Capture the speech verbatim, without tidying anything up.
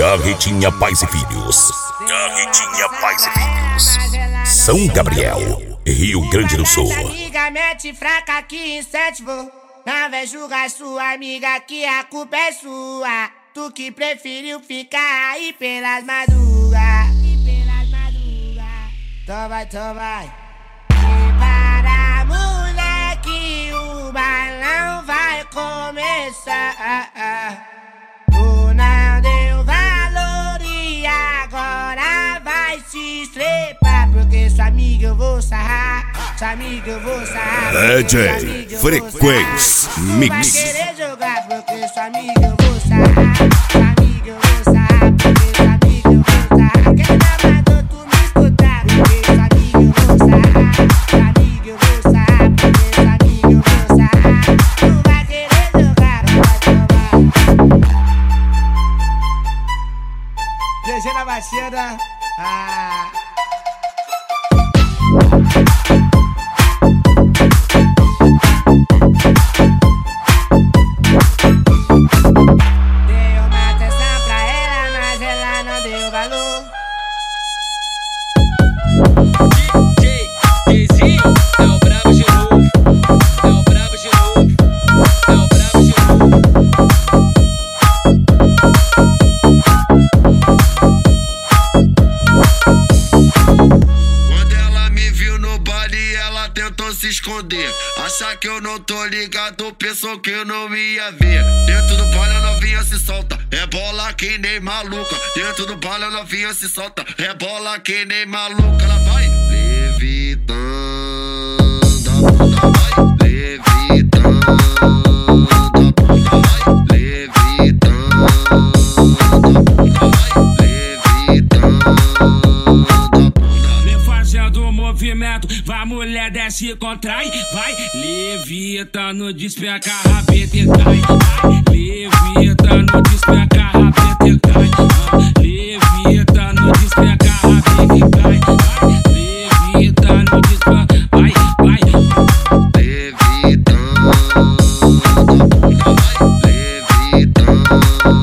Carretinha Pais e Filhos. Carretinha Pais e Filhos. São Gabriel, Rio Grande do Sul. Amiga mete fraca aqui em sete, vou. Não vai julgar sua amiga que a culpa é sua. Tu que preferiu ficar aí pelas madrugas. E pelas madrugas. Então vai, então vai. Prepara, moleque, o balão vai começar. Tu não deu valor e agora vai se estrepar. Porque sua amiga eu vou sarrar, sua amiga eu vou sarrar. D J Frequência Mix. Tu vai querer jogar porque sua amiga eu vou sarrar, sua amiga eu vou sarrar, porque sua amiga eu vou sarrar. Quem não mandou tu me escutar? Porque sua amiga eu vou sarrar, sua amiga eu vou sarrar, porque sua amiga eu vou sarrar. Tu vai querer jogar, não vai tomar. G G na batida. Ah. Dei uma atenção pra ela, mas ela não deu valor. D J Deizinho é o brabo de novo, é o brabo de novo, é o brabo de novo. Quando ela me viu no baile, ela tentou se esconder. Achar que eu não tô ligado, pensou que eu não ia ver. Dentro do baile a novinha se solta, é bola que nem maluca. Dentro do baile a novinha se solta, é bola que nem maluca. Ela vai levitando, a bunda vai levitando, a bunda vai levitando, a bunda vai levitando. Vem fazendo movimento, vai mulher desce e contrai. Vai levitando, despenca a rabeta e cai. Vai levitando, despenca a rabeta e cai. Levitando, despenca a rabeta e cai. Vai levitando, despenca, vai, vai. Levitando, a bunda vai levitando.